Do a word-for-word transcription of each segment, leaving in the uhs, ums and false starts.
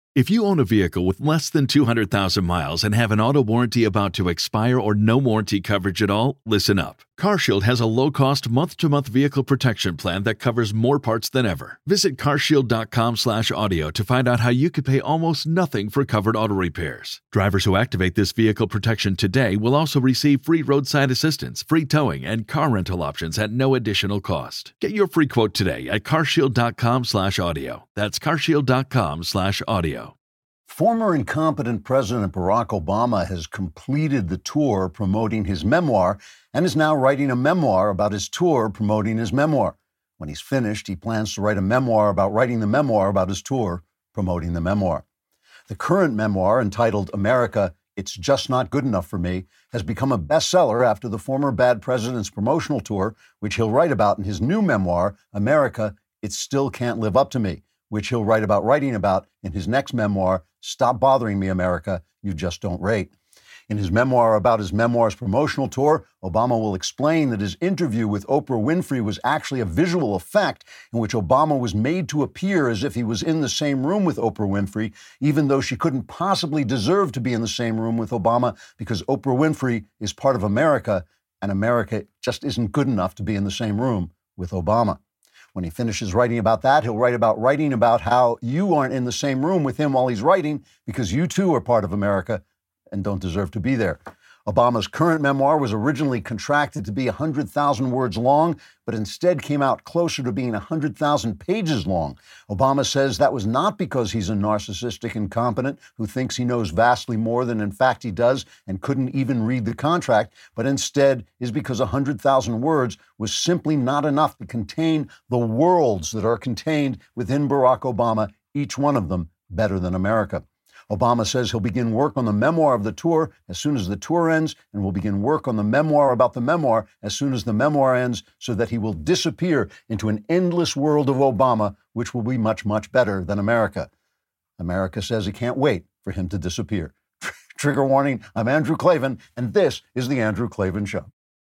If you own a vehicle with less than two hundred thousand miles and have an auto warranty about to expire or no warranty coverage at all, listen up. CarShield has a low-cost month-to-month vehicle protection plan that covers more parts than ever. Visit carshield.com slash audio to find out how you could pay almost nothing for covered auto repairs. Drivers who activate this vehicle protection today will also receive free roadside assistance, free towing, and car rental options at no additional cost. Get your free quote today at carshield.com slash audio. That's carshield.com slash audio. Former incompetent President Barack Obama has completed the tour promoting his memoir and is now writing a memoir about his tour promoting his memoir. When he's finished, he plans to write a memoir about writing the memoir about his tour promoting the memoir. The current memoir, entitled America, It's Just Not Good Enough for Me, has become a bestseller after the former bad president's promotional tour, which he'll write about in his new memoir, America, It Still Can't Live Up to Me, which he'll write about writing about in his next memoir, Stop Bothering Me, America, You Just Don't Rate. In his memoir about his memoir's promotional tour, Obama will explain that his interview with Oprah Winfrey was actually a visual effect in which Obama was made to appear as if he was in the same room with Oprah Winfrey, even though she couldn't possibly deserve to be in the same room with Obama because Oprah Winfrey is part of America, and America just isn't good enough to be in the same room with Obama. When he finishes writing about that, he'll write about writing about how you aren't in the same room with him while he's writing because you too are part of America and don't deserve to be there. Obama's current memoir was originally contracted to be one hundred thousand words long, but instead came out closer to being one hundred thousand pages long. Obama says that was not because he's a narcissistic incompetent who thinks he knows vastly more than in fact he does and couldn't even read the contract, but instead is because one hundred thousand words was simply not enough to contain the worlds that are contained within Barack Obama, each one of them better than America. Obama says he'll begin work on the memoir of the tour as soon as the tour ends, and will begin work on the memoir about the memoir as soon as the memoir ends, so that he will disappear into an endless world of Obama, which will be much, much better than America. America says he can't wait for him to disappear. Trigger warning, I'm Andrew Klavan, and this is The Andrew Klavan Show.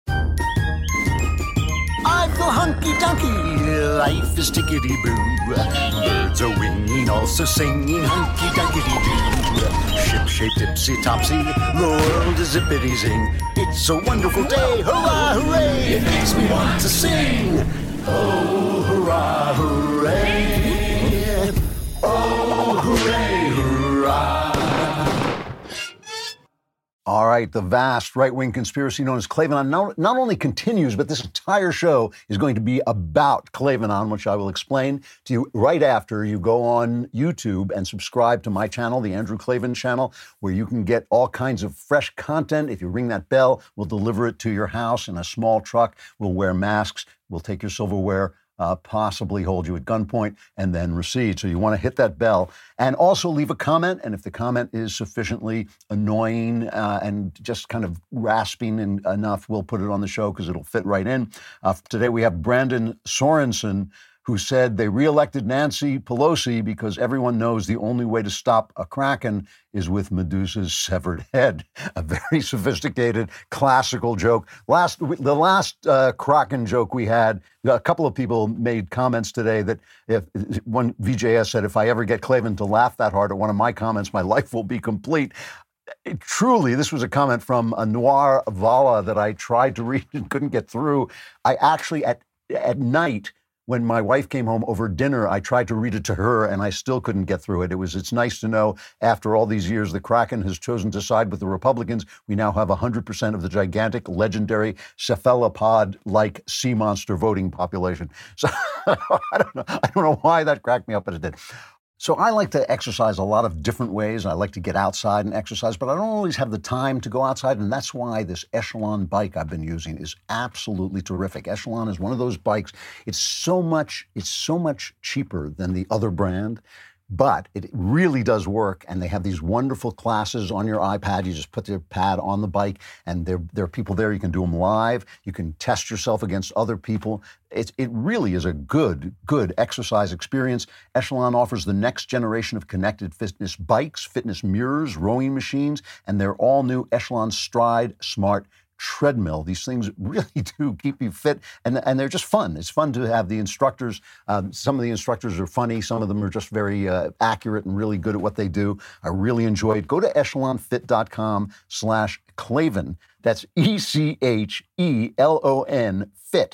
I feel hunky-dunky, life is tickety-boo. Birds are winging, also singing hunky-dunky-doo. Ship-shaped, ipsy-topsy, the world is zippity-zing. It's a wonderful day, hurrah, hooray! It makes me want to sing. Oh, hurrah, hooray! Oh, hooray, hurrah! All right, the vast right-wing conspiracy known as Klavanon not, not only continues, but this entire show is going to be about Klavanon, which I will explain to you right after you go on YouTube and subscribe to my channel, the Andrew Klavan channel, where you can get all kinds of fresh content. If you ring that bell, we'll deliver it to your house in a small truck. We'll wear masks. We'll take your silverware, Uh, possibly hold you at gunpoint, and then recede. So you want to hit that bell and also leave a comment. And if the comment is sufficiently annoying uh, and just kind of rasping in, enough, we'll put it on the show because it'll fit right in. Uh, today we have Brandon Sorensen, who said they reelected Nancy Pelosi because everyone knows the only way to stop a Kraken is with Medusa's severed head. A very sophisticated, classical joke. Last, the last uh, Kraken joke we had, a couple of people made comments today that if one V J S said, if I ever get Klavan to laugh that hard at one of my comments, my life will be complete. It, truly, this was a comment from a Noir Vala that I tried to read and couldn't get through. I actually, at at night, when my wife came home over dinner, I tried to read it to her, and I still couldn't get through it. It was, it's nice to know, after all these years, the Kraken has chosen to side with the Republicans. We now have one hundred percent of the gigantic, legendary, cephalopod-like sea monster voting population. So I don't know. I don't know why that cracked me up, but it did. So I like to exercise a lot of different ways. I like to get outside and exercise, but I don't always have the time to go outside, and that's why this Echelon bike I've been using is absolutely terrific. Echelon is one of those bikes. It's so much, it's so much cheaper than the other brand, but it really does work, and they have these wonderful classes on your iPad. You just put your pad on the bike, and there, there are people there. You can do them live. You can test yourself against other people. It, it really is a good, good exercise experience. Echelon offers the next generation of connected fitness bikes, fitness mirrors, rowing machines, and their all-new Echelon Stride Smart treadmill. These things really do keep you fit, and, and they're just fun. It's fun to have the instructors. Um, some of the instructors are funny. Some of them are just very uh, accurate and really good at what they do. I really enjoy it. Go to echelonfit.com slash Klavan. That's E C H E L O N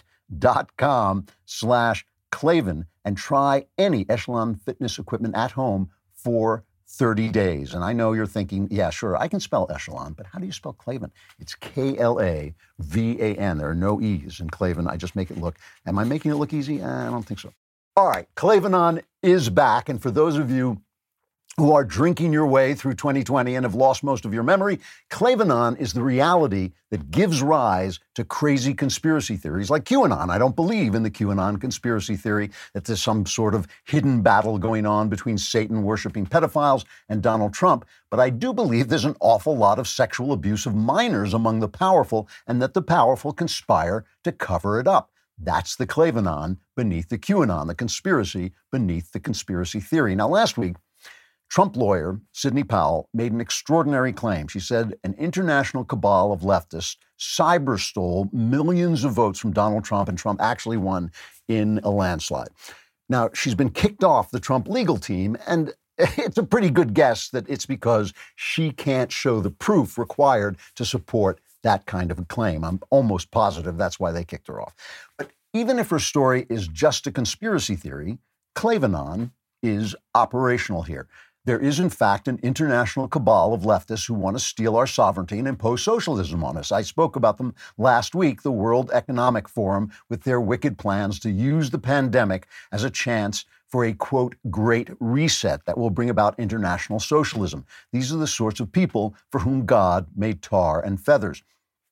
fit.com slash Klavan and try any Echelon fitness equipment at home for thirty days. And I know you're thinking, yeah, sure, I can spell Echelon, but how do you spell Klavan? It's K L A V A N. There are no E's in Klavan. I just make it look, am I making it look easy? I don't think so. All right, Klavanon is back. And for those of you who are drinking your way through twenty twenty and have lost most of your memory, Klavanon is the reality that gives rise to crazy conspiracy theories like QAnon. I don't believe in the QAnon conspiracy theory that there's some sort of hidden battle going on between Satan-worshiping pedophiles and Donald Trump, but I do believe there's an awful lot of sexual abuse of minors among the powerful and that the powerful conspire to cover it up. That's the Klavanon beneath the QAnon, the conspiracy beneath the conspiracy theory. Now, last week, Trump lawyer Sidney Powell made an extraordinary claim. She said an international cabal of leftists cyber stole millions of votes from Donald Trump, and Trump actually won in a landslide. Now, she's been kicked off the Trump legal team, and it's a pretty good guess that it's because she can't show the proof required to support that kind of a claim. I'm almost positive that's why they kicked her off. But even if her story is just a conspiracy theory, Klavanon is operational here. There is, in fact, an international cabal of leftists who want to steal our sovereignty and impose socialism on us. I spoke about them last week, the World Economic Forum, with their wicked plans to use the pandemic as a chance for a, quote, great reset that will bring about international socialism. These are the sorts of people for whom God made tar and feathers.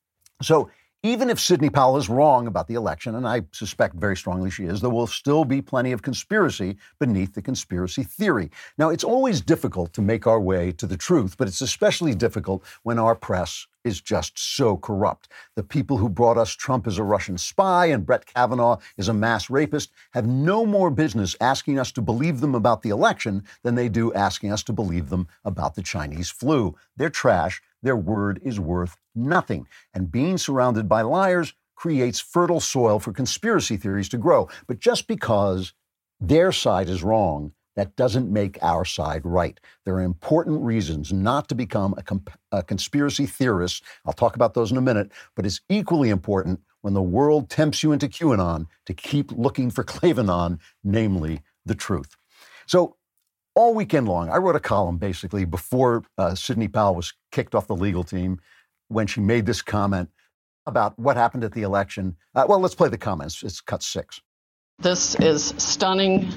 So even if Sidney Powell is wrong about the election, and I suspect very strongly she is, there will still be plenty of conspiracy beneath the conspiracy theory. Now, it's always difficult to make our way to the truth, but it's especially difficult when our press is just so corrupt. The people who brought us Trump as a Russian spy and Brett Kavanaugh is a mass rapist have no more business asking us to believe them about the election than they do asking us to believe them about the Chinese flu. They're trash. Their word is worth nothing. And being surrounded by liars creates fertile soil for conspiracy theories to grow. But just because their side is wrong, that doesn't make our side right. There are important reasons not to become a, comp- a conspiracy theorist. I'll talk about those in a minute. But it's equally important when the world tempts you into QAnon to keep looking for Klavanon, namely the truth. So all weekend long, I wrote a column basically before uh, Sidney Powell was kicked off the legal team when she made this comment about what happened at the election. Uh, well, let's play the comments. It's cut six. This is stunning,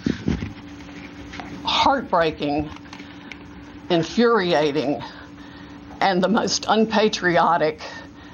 heartbreaking, infuriating, and the most unpatriotic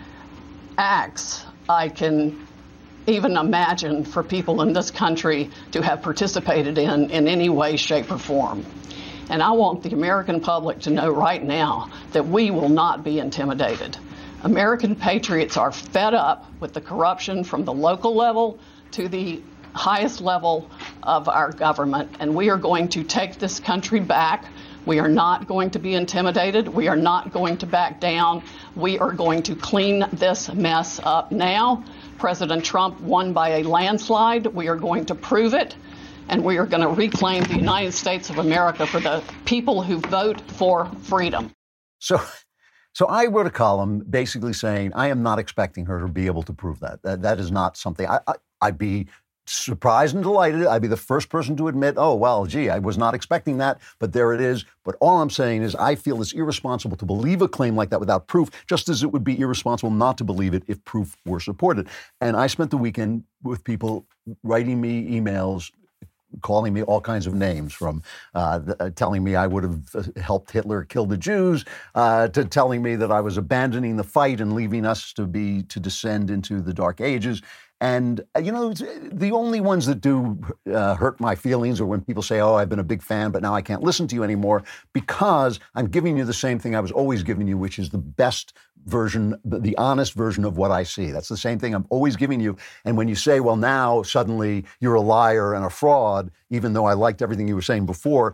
acts I can even imagine for people in this country to have participated in in any way, shape, or form. And I want the American public to know right now that we will not be intimidated. American patriots are fed up with the corruption from the local level to the highest level of our government, and we are going to take this country back. We are not going to be intimidated. We are not going to back down. We are going to clean this mess up now. President Trump won by a landslide. We are going to prove it, and we are going to reclaim the United States of America for the people who vote for freedom. So, so I wrote a column basically saying I am not expecting her to be able to prove that. That, that is not something I, I, I'd be surprised and delighted. I'd be the first person to admit, oh, well, gee, I was not expecting that, but there it is. But all I'm saying is I feel it's irresponsible to believe a claim like that without proof, just as it would be irresponsible not to believe it if proof were supported. And I spent the weekend with people writing me emails, calling me all kinds of names, from uh, the, uh, telling me I would have helped Hitler kill the Jews, uh, to telling me that I was abandoning the fight and leaving us to be to descend into the Dark Ages. And, uh, you know, the only ones that do uh, hurt my feelings are when people say, oh, I've been a big fan, but now I can't listen to you anymore, because I'm giving you the same thing I was always giving you, which is the best version, the honest version of what I see. That's the same thing I'm always giving you. And when you say, well, now suddenly you're a liar and a fraud, even though I liked everything you were saying before,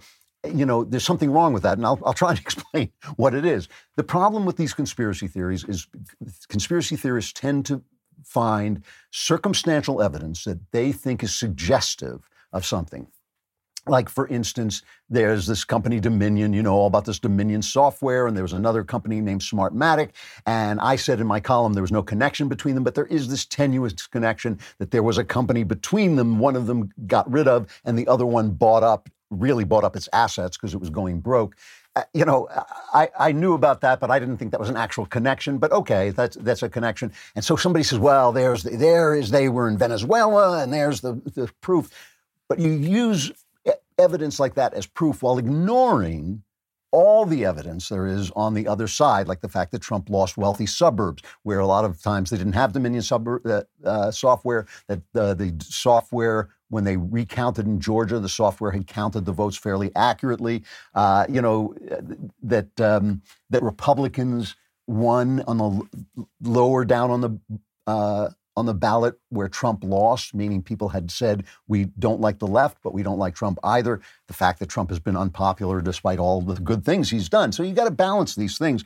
you know, there's something wrong with that, and I'll, I'll try and explain what it is. The problem with these conspiracy theories is conspiracy theorists tend to find circumstantial evidence that they think is suggestive of something. Like, for instance, there's this company Dominion, you know all about this Dominion software, and there was another company named Smartmatic, and I said in my column there was no connection between them, but there is this tenuous connection that there was a company between them. One of them got rid of, and the other one bought up, really bought up its assets because it was going broke. Uh, you know, I, I knew about that, but I didn't think that was an actual connection. But okay, that's that's a connection. And so somebody says, well, there's the, there is they were in Venezuela, and there's the, the proof. But you use evidence like that as proof while ignoring all the evidence there is on the other side, like the fact that Trump lost wealthy suburbs, where a lot of times they didn't have Dominion suburb, uh, uh, software, that uh, the software, when they recounted in Georgia, the software had counted the votes fairly accurately. Uh, you know, that um, that Republicans won on the lower down on the uh, on the ballot where Trump lost, meaning people had said, we don't like the left, but we don't like Trump either. The fact that Trump has been unpopular despite all the good things he's done. So you got to balance these things.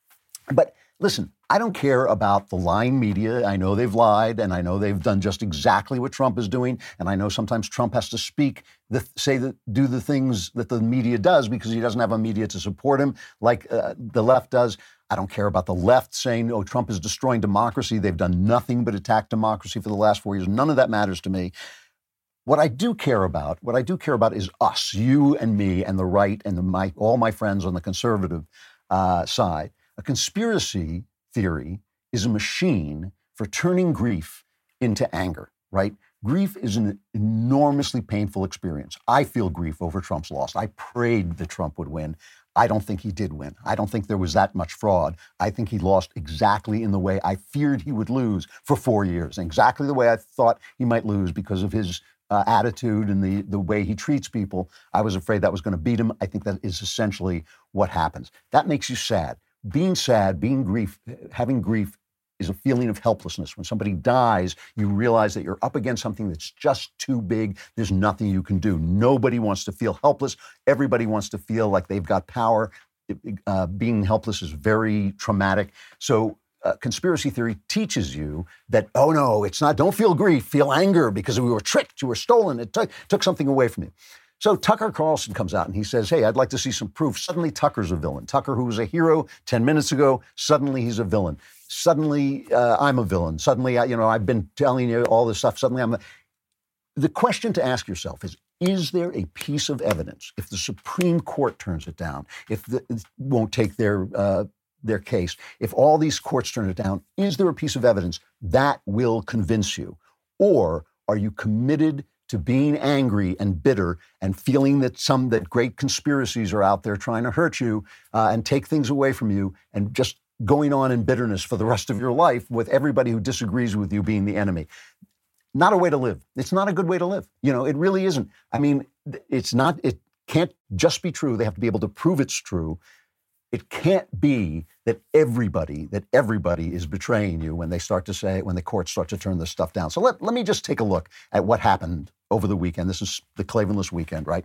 But listen, I don't care about the lying media. I know they've lied, and I know they've done just exactly what Trump is doing. And I know sometimes Trump has to speak, the, say that, do the things that the media does because he doesn't have a media to support him like uh, the left does. I don't care about the left saying, oh, Trump is destroying democracy. They've done nothing but attack democracy for the last four years. None of that matters to me. What I do care about, what I do care about is us, you and me and the right and the, my, all my friends on the conservative uh, side. A conspiracy theory is a machine for turning grief into anger, right? Grief is an enormously painful experience. I feel grief over Trump's loss. I prayed that Trump would win. I don't think he did win. I don't think there was that much fraud. I think he lost exactly in the way I feared he would lose for four years, and exactly the way I thought he might lose because of his uh, attitude and the, the way he treats people. I was afraid that was going to beat him. I think that is essentially what happens. That makes you sad. Being sad, being grief, having grief is a feeling of helplessness. When somebody dies, you realize that you're up against something that's just too big. There's nothing you can do. Nobody wants to feel helpless. Everybody wants to feel like they've got power. Uh, being helpless is very traumatic. So uh, conspiracy theory teaches you that, oh no, it's not, don't feel grief, feel anger because we were tricked, you were stolen, it took, took something away from you. So Tucker Carlson comes out and he says, hey, I'd like to see some proof. Suddenly Tucker's a villain. Tucker, who was a hero ten minutes ago, suddenly he's a villain. Suddenly uh, I'm a villain. Suddenly, I, you know, I've been telling you all this stuff. Suddenly I'm a... The question to ask yourself is, is there a piece of evidence, if the Supreme Court turns it down, if the, it won't take their, uh, their case, if all these courts turn it down, is there a piece of evidence that will convince you? Or are you committed to being angry and bitter and feeling that some that great conspiracies are out there trying to hurt you uh, and take things away from you, and just going on in bitterness for the rest of your life with everybody who disagrees with you being the enemy? Not a way to live. It's not a good way to live. You know, it really isn't. I mean, it's not, it can't just be true. They have to be able to prove it's true. It can't be that everybody, that everybody is betraying you when they start to say, when the courts start to turn this stuff down. So let, let me just take a look at what happened over the weekend. This is the Klavanless weekend, right?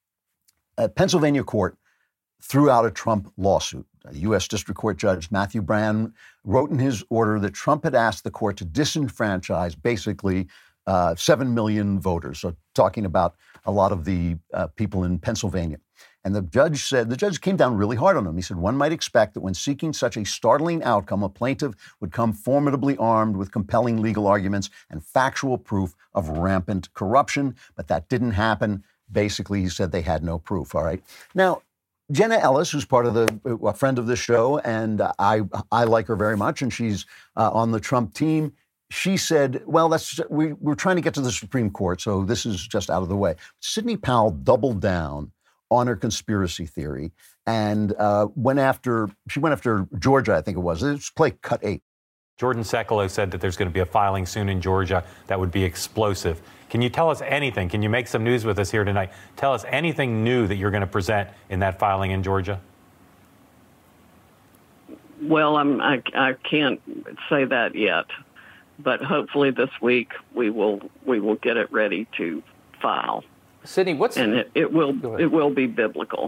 A Pennsylvania court threw out a Trump lawsuit. A U S District Court Judge Matthew Brann wrote in his order that Trump had asked the court to disenfranchise basically uh, seven million voters. So talking about a lot of the uh, people in Pennsylvania. And the judge said, the judge came down really hard on him. He said, one might expect that when seeking such a startling outcome, a plaintiff would come formidably armed with compelling legal arguments and factual proof of rampant corruption. But that didn't happen. Basically, he said they had no proof. All right. Now, Jenna Ellis, who's part of the, a friend of this show, and I, I like her very much, and she's uh, on the Trump team. She said, well, that's, we, we're trying to get to the Supreme Court, so this is just out of the way. Sidney Powell doubled down on her conspiracy theory and uh, went after, she went after Georgia, I think it was. Let's play cut eight. Jordan Sekulow said that there's going to be a filing soon in Georgia that would be explosive. Can you tell us anything? Can you make some news with us here tonight? Tell us anything new that you're going to present in that filing in Georgia? Well, I'm, I, I can't say that yet, but hopefully this week we will we will get it ready to file. Sydney, what's and it, it will it will be biblical.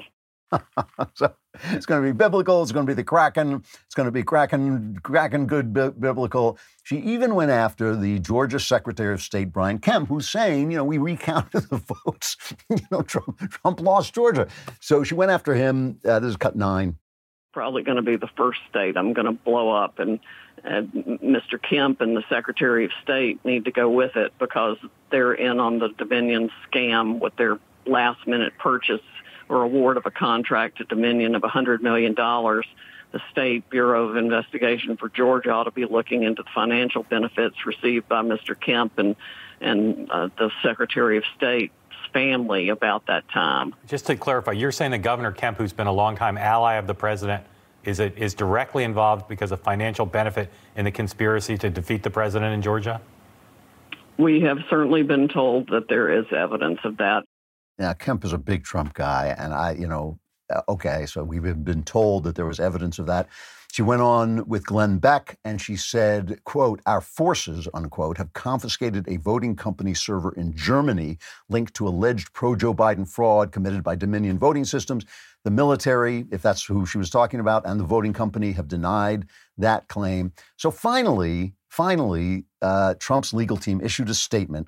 So it's going to be biblical. It's going to be the Kraken. It's going to be Kraken, Kraken good bi- biblical. She even went after the Georgia Secretary of State, Brian Kemp, who's saying, you know, we recounted the votes. you know, Trump, Trump lost Georgia. So she went after him. Uh, this is cut nine. Probably going to be the first state I'm going to blow up, and, and Mister Kemp and the Secretary of State need to go with it because they're in on the Dominion scam with their last-minute purchase or award of a contract to Dominion of one hundred million dollars. The State Bureau of Investigation for Georgia ought to be looking into the financial benefits received by Mister Kemp and, and uh, the Secretary of State's family about that time. Just to clarify, you're saying that Governor Kemp, who's been a longtime ally of the president, is it, is directly involved because of financial benefit in the conspiracy to defeat the president in Georgia? We have certainly been told that there is evidence of that. Yeah, Kemp is a big Trump guy, and I, you know, okay, so we've been told that there was evidence of that. She went on with Glenn Beck, and she said, quote, our forces, unquote, have confiscated a voting company server in Germany linked to alleged pro-Joe Biden fraud committed by Dominion Voting Systems. The military, if that's who she was talking about, and the voting company have denied that claim. So finally, finally, uh, Trump's legal team issued a statement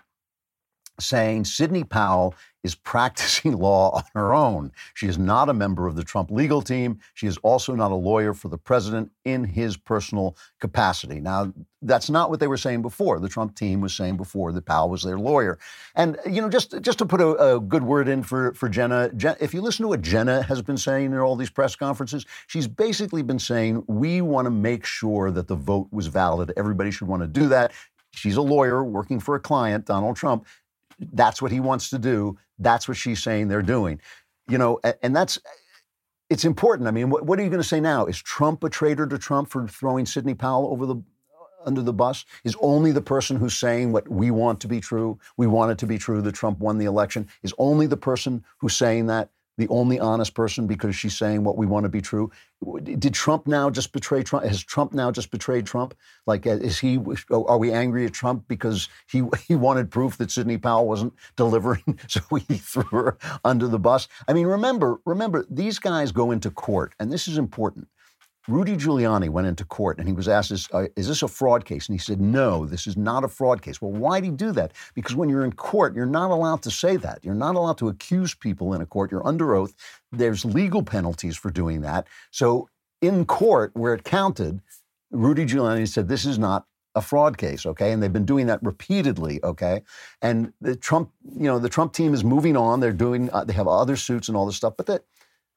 saying Sidney Powell is practicing law on her own. She is not a member of the Trump legal team. She is also not a lawyer for the president in his personal capacity. Now, that's not what they were saying before. The Trump team was saying before that Powell was their lawyer. And, you know, just, just to put a, a good word in for, for Jenna, Jen, if you listen to what Jenna has been saying in all these press conferences, she's basically been saying, we want to make sure that the vote was valid. Everybody should want to do that. She's a lawyer working for a client, Donald Trump. That's what he wants to do. That's what she's saying they're doing. You know, and that's, it's important. I mean, what, what are you going to say now? Is Trump a traitor to Trump for throwing Sidney Powell over the, under the bus? Is only the person who's saying what we want to be true, we want it to be true that Trump won the election, is only the person who's saying that the only honest person because she's saying what we want to be true? Did Trump now just betray Trump? Has Trump now just betrayed Trump? Like, is he, are we angry at Trump because he he wanted proof that Sidney Powell wasn't delivering, so he threw her under the bus? I mean, remember, remember, these guys go into court, and this is important. Rudy Giuliani went into court and he was asked, is, uh, is this a fraud case? And he said, no, this is not a fraud case. Well, why did he do that? Because when you're in court, you're not allowed to say that. You're not allowed to accuse people in a court. You're under oath. There's legal penalties for doing that. So in court, where it counted, Rudy Giuliani said, this is not a fraud case, okay? And they've been doing that repeatedly, okay? And the Trump, you know, the Trump team is moving on. They're doing, uh, they have other suits and all this stuff, but that,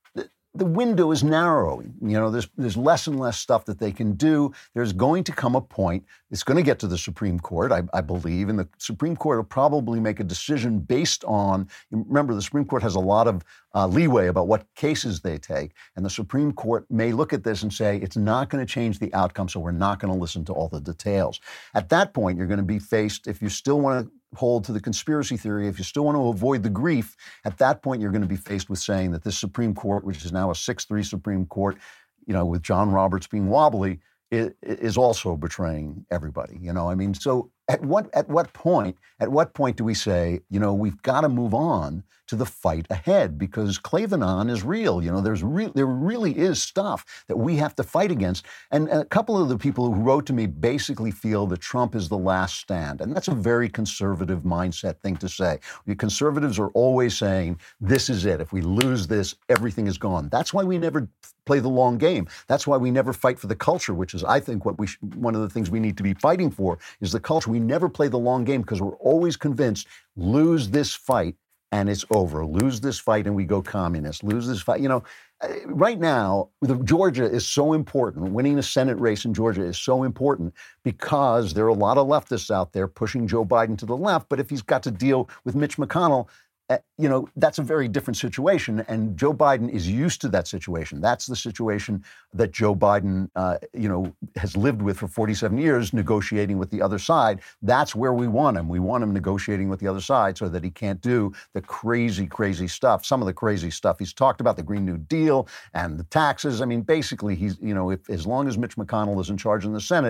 the window is narrowing. You know, there's there's less and less stuff that they can do. There's going to come a point, it's going to get to the Supreme Court, I, I believe, and the Supreme Court will probably make a decision based on, remember, the Supreme Court has a lot of uh, leeway about what cases they take, and the Supreme Court may look at this and say, it's not going to change the outcome, so we're not going to listen to all the details. At that point, you're going to be faced, if you still want to hold to the conspiracy theory, if you still want to avoid the grief, at that point, you're going to be faced with saying that this Supreme Court, which is now a six three Supreme Court, you know, with John Roberts being wobbly, is also betraying everybody. You know, I mean, so at what at what point, at what point do we say, you know, we've got to move on to the fight ahead because Clavenon is real. You know, there's real, there really is stuff that we have to fight against. And a couple of the people who wrote to me basically feel that Trump is the last stand. And that's a very conservative mindset thing to say. The conservatives are always saying, this is it. If we lose this, everything is gone. That's why we never play the long game. That's why we never fight for the culture, which is, I think, what we sh- one of the things we need to be fighting for is the culture. We never play the long game because we're always convinced, lose this fight and it's over. Lose this fight and we go communist. Lose this fight. You know, right now, the, Georgia is so important. Winning a Senate race in Georgia is so important because there are a lot of leftists out there pushing Joe Biden to the left. But if he's got to deal with Mitch McConnell, Uh, you know, that's a very different situation. And Joe Biden is used to that situation. That's the situation that Joe Biden, uh, you know, has lived with for forty-seven years, negotiating with the other side. That's where we want him. We want him negotiating with the other side so that he can't do the crazy, crazy stuff. Some of the crazy stuff he's talked about, the Green New Deal and the taxes. I mean, basically, he's, you know, if, as long as Mitch McConnell is in charge in the Senate,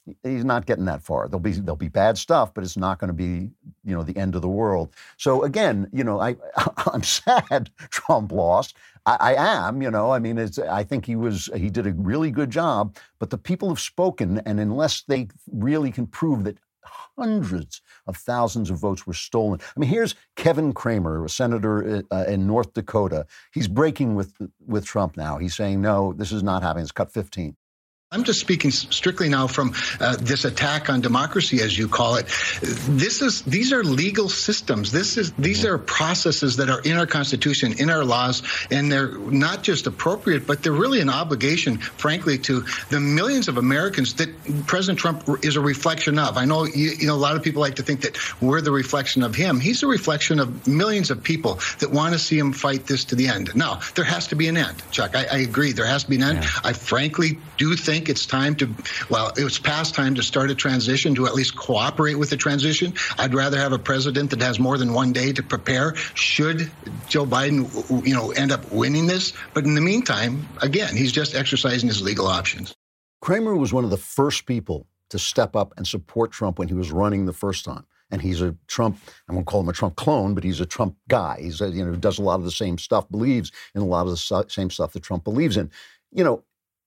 he's not getting that far. There'll be there'll be bad stuff, but it's not going to be, you know, the end of the world. So again, you know, I I'm sad Trump lost. I, I am, you know, I mean, it's, I think he was he did a really good job. But the people have spoken, and unless they really can prove that hundreds of thousands of votes were stolen. I mean, here's Kevin Cramer, a senator uh, in North Dakota. He's breaking with with Trump now. He's saying, no, this is not happening. It's cut fifteen. I'm just speaking strictly now from uh, this attack on democracy, as you call it. This is these are legal systems. This is these are processes that are in our Constitution, in our laws, and they're not just appropriate, but they're really an obligation, frankly, to the millions of Americans that President Trump is a reflection of. I know you, you know a lot of people like to think that we're the reflection of him. He's a reflection of millions of people that want to see him fight this to the end. Now, there has to be an end, Chuck. I, I agree. There has to be an end. Yeah. I frankly do think it's time to, well, it's past time to start a transition, to at least cooperate with the transition. I'd rather have a president that has more than one day to prepare should Joe Biden, you know, end up winning this. But in the meantime, again, he's just exercising his legal options. Cramer was one of the first people to step up and support Trump when he was running the first time. And he's a Trump, I won't call him a Trump clone, but he's a Trump guy. He's a, you know, does a lot of the same stuff, believes in a lot of the same stuff that Trump believes in. You know,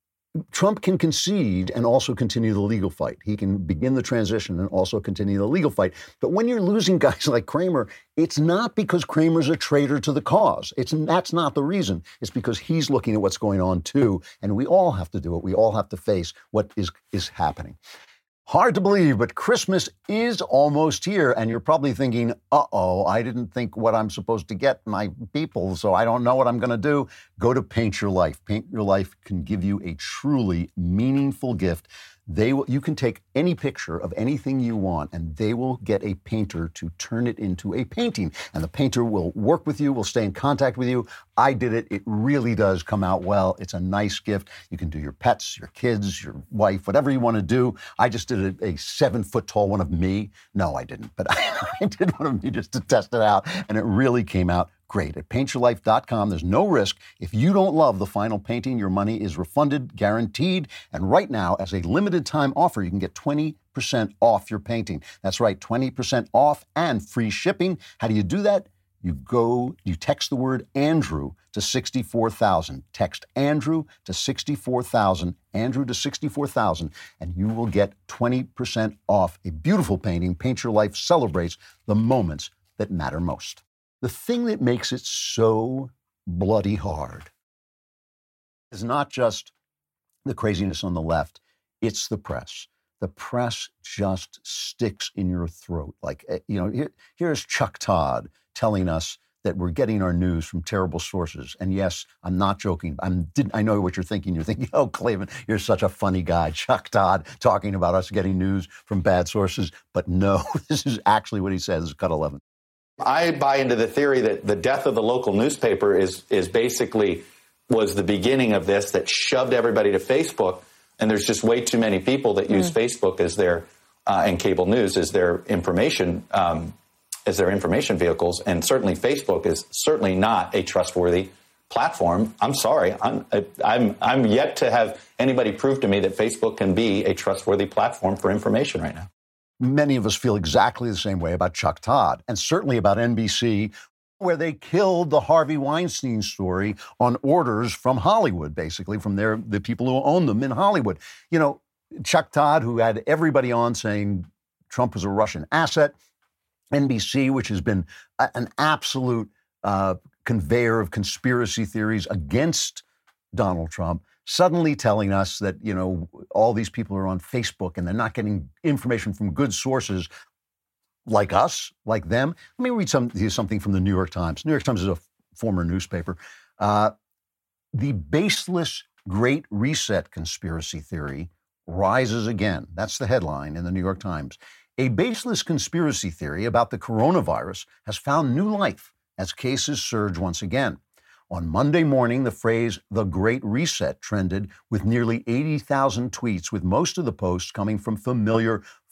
Trump can concede and also continue the legal fight. He can begin the transition and also continue the legal fight. But when you're losing guys like Cramer, it's not because Cramer's a traitor to the cause. It's that's not the reason. It's because he's looking at what's going on too. And we all have to do it. We all have to face what is, is happening. Hard to believe, but Christmas is almost here, and you're probably thinking, uh-oh, I didn't think what I'm supposed to get my people, so I don't know what I'm going to do. Go to Paint Your Life. Paint Your Life can give you a truly meaningful gift. They will, you can take any picture of anything you want, and they will get a painter to turn it into a painting. And the painter will work with you, will stay in contact with you. I did it. It really does come out well. It's a nice gift. You can do your pets, your kids, your wife, whatever you want to do. I just did a, a seven-foot-tall one of me. No, I didn't, but I, I did one of me just to test it out, and it really came out great. At paint your life dot com, there's no risk. If you don't love the final painting, your money is refunded, guaranteed. And right now, as a limited time offer, you can get twenty percent off your painting. That's right, twenty percent off and free shipping. How do you do that? You go, you text the word Andrew to sixty-four thousand. Text Andrew to sixty-four thousand, Andrew to sixty-four thousand, and you will get twenty percent off a beautiful painting. Paint Your Life celebrates the moments that matter most. The thing that makes it so bloody hard is not just the craziness on the left, it's the press. The press just sticks in your throat. Like, you know, here, here's Chuck Todd telling us that we're getting our news from terrible sources. And yes, I'm not joking. I'm, did, I know what you're thinking. You're thinking, oh, Klavan, you're such a funny guy. Chuck Todd talking about us getting news from bad sources. But no, this is actually what he says. This is cut eleven. I buy into the theory that the death of the local newspaper is is basically was the beginning of this that shoved everybody to Facebook. And there's just way too many people that use mm. Facebook as their uh, and cable news as their information um, as their information vehicles. And certainly Facebook is certainly not a trustworthy platform. I'm sorry. I'm I'm I'm yet to have anybody prove to me that Facebook can be a trustworthy platform for information right now. Many of us feel exactly the same way about Chuck Todd, and certainly about N B C, where they killed the Harvey Weinstein story on orders from Hollywood, basically from their the people who own them in Hollywood. You know, Chuck Todd, who had everybody on saying Trump was a Russian asset, N B C, which has been a, an absolute uh, conveyor of conspiracy theories against Donald Trump, suddenly telling us that, you know, all these people are on Facebook and they're not getting information from good sources like us, like them. Let me read some, something from the New York Times. New York Times is a former newspaper. Uh, the baseless Great Reset conspiracy theory rises again. That's the headline in the New York Times. A baseless conspiracy theory about the coronavirus has found new life as cases surge once again. On Monday morning, the phrase "the Great Reset" trended with nearly eighty thousand tweets, with most of the posts coming from familiar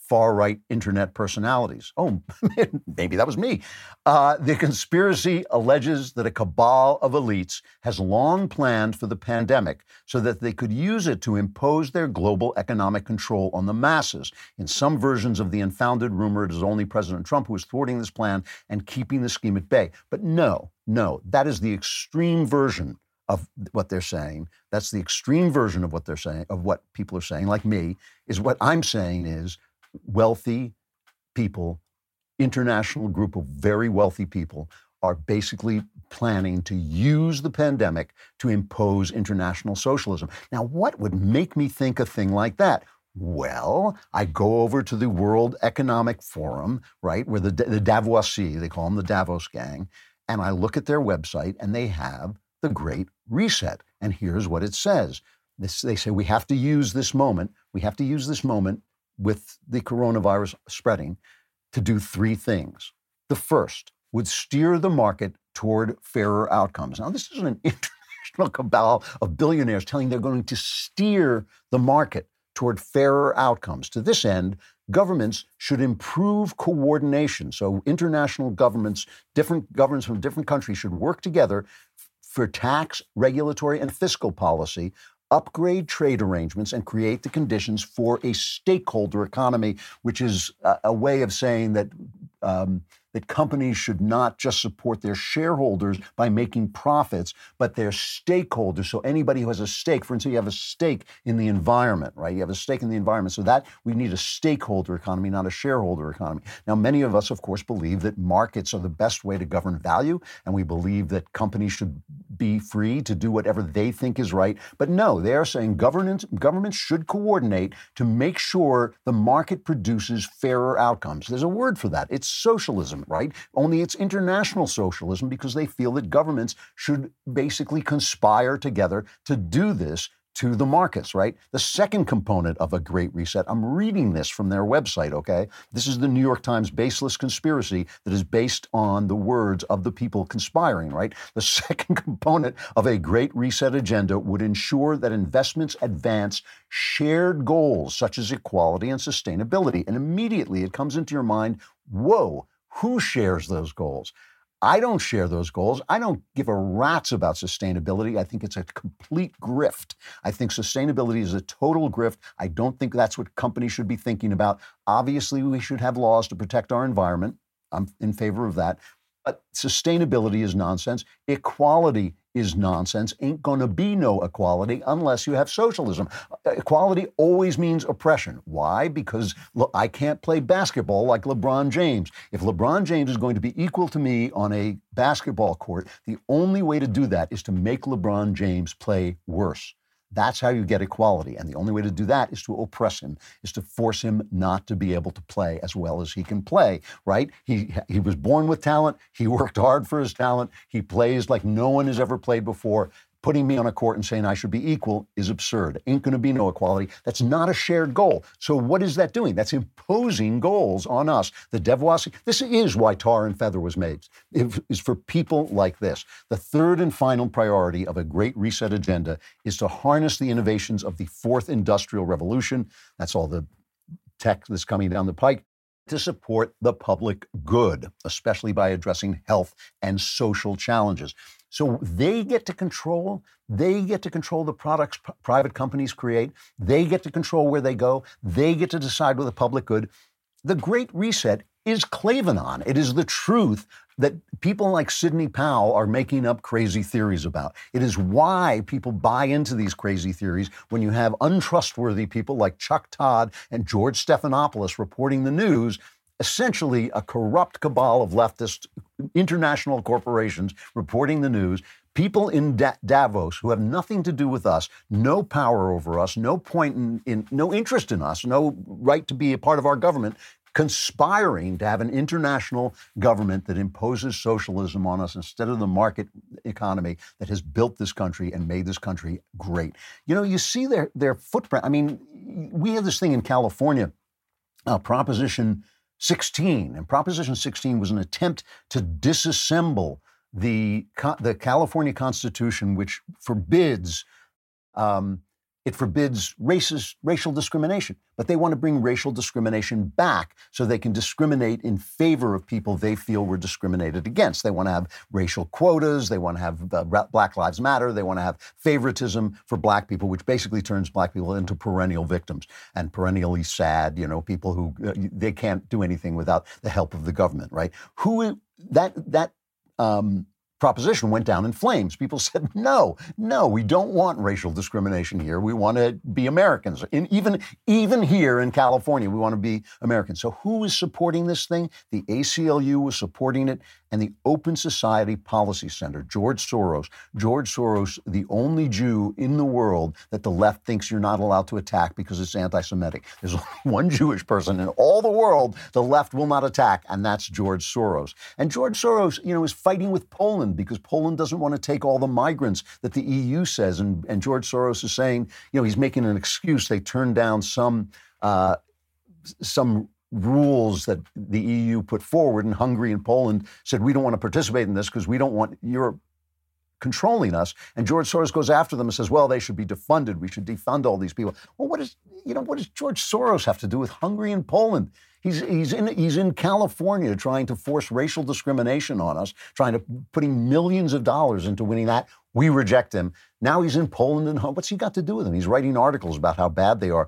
far-right internet personalities. Oh, maybe that was me. Uh, the conspiracy alleges that a cabal of elites has long planned for the pandemic so that they could use it to impose their global economic control on the masses. In some versions of the unfounded rumor, it is only President Trump who is thwarting this plan and keeping the scheme at bay. But no, no, that is the extreme version of what they're saying. That's the extreme version of what they're saying, of what people are saying, like me, is what I'm saying is wealthy people, international group of very wealthy people are basically planning to use the pandemic to impose international socialism. Now, what would make me think a thing like that? Well, I go over to the World Economic Forum, right, where the, the Davoisie, they call them the Davos gang, and I look at their website and they have the Great Reset. And here's what it says. This, they say we have to use this moment, we have to use this moment with the coronavirus spreading to do three things. The first would steer the market toward fairer outcomes. Now, this is an international cabal of billionaires telling they're going to steer the market toward fairer outcomes. To this end, governments should improve coordination. So international governments, different governments from different countries should work together for tax, regulatory, and fiscal policy, upgrade trade arrangements, and create the conditions for a stakeholder economy, which is a, a way of saying that um, that companies should not just support their shareholders by making profits, but their stakeholders. So anybody who has a stake, for instance, you have a stake in the environment, right? You have a stake in the environment. So that we need a stakeholder economy, not a shareholder economy. Now, many of us, of course, believe that markets are the best way to govern value, and we believe that companies should be free to do whatever they think is right. But no, they are saying governance, governments should coordinate to make sure the market produces fairer outcomes. There's a word for that. It's socialism, right? Only it's international socialism because they feel that governments should basically conspire together to do this to the markets, right? The second component of a Great Reset, I'm reading this from their website, okay? This is the New York Times baseless conspiracy that is based on the words of the people conspiring, right? The second component of a Great Reset agenda would ensure that investments advance shared goals such as equality and sustainability. And immediately it comes into your mind, whoa, who shares those goals? I don't share those goals. I don't give a rat's about sustainability. I think it's a complete grift. I think sustainability is a total grift. I don't think that's what companies should be thinking about. Obviously, we should have laws to protect our environment. I'm in favor of that. But sustainability is nonsense. Equality is nonsense. Ain't going to be no equality unless you have socialism. Equality always means oppression. Why? Because look, I can't play basketball like LeBron James. If LeBron James is going to be equal to me on a basketball court, the only way to do that is to make LeBron James play worse. That's how you get equality. And the only way to do that is to oppress him, is to force him not to be able to play as well as he can play, right? He he was born with talent. He worked hard for his talent. He plays like no one has ever played before. Putting me on a court and saying I should be equal is absurd. Ain't going to be no equality. That's not a shared goal. So what is that doing? That's imposing goals on us. The Davoisie, this is why Tar and Feather was made. It is for people like this. The third and final priority of a Great Reset agenda is to harness the innovations of the fourth industrial revolution. That's all the tech that's coming down the pike, to support the public good, especially by addressing health and social challenges. So they get to control, they get to control the products p- private companies create, they get to control where they go, they get to decide with the public good. The Great Reset is Clavanon. It is the truth that people like Sidney Powell are making up crazy theories about. It is why people buy into these crazy theories when you have untrustworthy people like Chuck Todd and George Stephanopoulos reporting the news, essentially a corrupt cabal of leftist international corporations reporting the news, people in da- Davos who have nothing to do with us, no power over us, no point in, in, no interest in us, no right to be a part of our government, conspiring to have an international government that imposes socialism on us instead of the market economy that has built this country and made this country great. You know, you see their, their footprint. I mean, we have this thing in California, uh, Proposition sixteen, and Proposition sixteen was an attempt to disassemble the the California Constitution, which forbids um, It forbids racist, racial discrimination, but they want to bring racial discrimination back so they can discriminate in favor of people they feel were discriminated against. They want to have racial quotas. They want to have uh, Black Lives Matter. They want to have favoritism for black people, which basically turns black people into perennial victims and perennially sad, you know, people who uh, they can't do anything without the help of the government, right? Who that that um, proposition went down in flames. People said, no, no, we don't want racial discrimination here. We want to be Americans. And even, even here in California, we want to be Americans. So who is supporting this thing? The A C L U was supporting it, and the Open Society Policy Center, George Soros. George Soros, the only Jew in the world that the left thinks you're not allowed to attack because it's anti-Semitic. There's only one Jewish person in all the world the left will not attack, and that's George Soros. And George Soros, you know, is fighting with Poland because Poland doesn't want to take all the migrants that the E U says. And, and George Soros is saying, you know, he's making an excuse. They turned down some uh, some rules that the E U put forward, and Hungary and Poland said, we don't want to participate in this because we don't want Europe controlling us. And George Soros goes after them and says, well, they should be defunded. We should defund all these people. Well, what is, you know, what does George Soros have to do with Hungary and Poland? He's he's in he's in California trying to force racial discrimination on us, trying to putting millions of dollars into winning that. We reject him. Now he's in Poland and what's he got to do with them? He's writing articles about how bad they are.